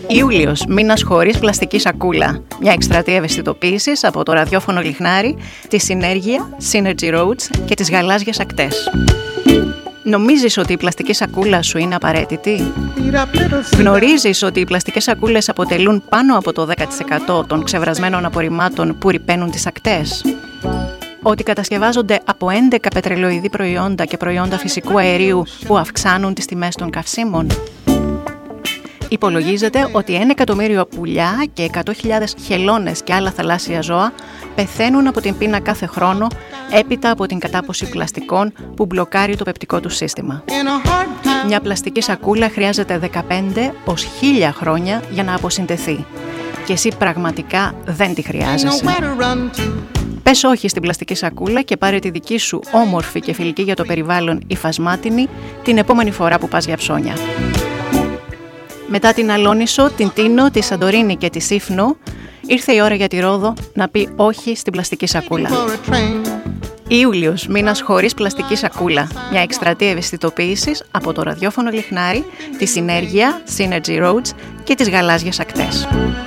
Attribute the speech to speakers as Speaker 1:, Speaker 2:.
Speaker 1: Ιούλιος, μήνας χωρίς πλαστική σακούλα. Μια εκστρατεία ευαισθητοποίησης από το ραδιόφωνο Λιχνάρι, τη Συνέργεια, Synergy Roads και τις γαλάζιες ακτές. Νομίζεις ότι η πλαστική σακούλα σου είναι απαραίτητη? Γνωρίζεις ότι οι πλαστικές σακούλες αποτελούν πάνω από το 10% των ξεβρασμένων απορριμμάτων που ρυπαίνουν τις ακτές? Ότι κατασκευάζονται από 11 πετρελοειδή προϊόντα και προϊόντα φυσικού αερίου που αυξάνουν τις τιμές των καυσίμων? Υπολογίζεται ότι 1 εκατομμύριο πουλιά και 100.000 χελώνες και άλλα θαλάσσια ζώα πεθαίνουν από την πείνα κάθε χρόνο έπειτα από την κατάποση πλαστικών που μπλοκάρει το πεπτικό του σύστημα. Μια πλαστική σακούλα χρειάζεται 15 ως 1.000 χρόνια για να αποσυντεθεί και εσύ πραγματικά δεν τη χρειάζεσαι. Πες όχι στην πλαστική σακούλα και πάρε τη δική σου όμορφη και φιλική για το περιβάλλον υφασμάτινη την επόμενη φορά που πας για ψώνια. Μετά την Αλόνισο, την Τίνο, τη Σαντορίνη και τη Σύφνο, ήρθε η ώρα για τη Ρόδο να πει όχι στην πλαστική σακούλα. Ιούλιος, μήνας χωρίς πλαστική σακούλα. Μια εκστρατεία ευαισθητοποίησης από το ραδιόφωνο Λιχνάρι, τη Συνέργεια, Synergy Roads και τις γαλάζιες ακτές.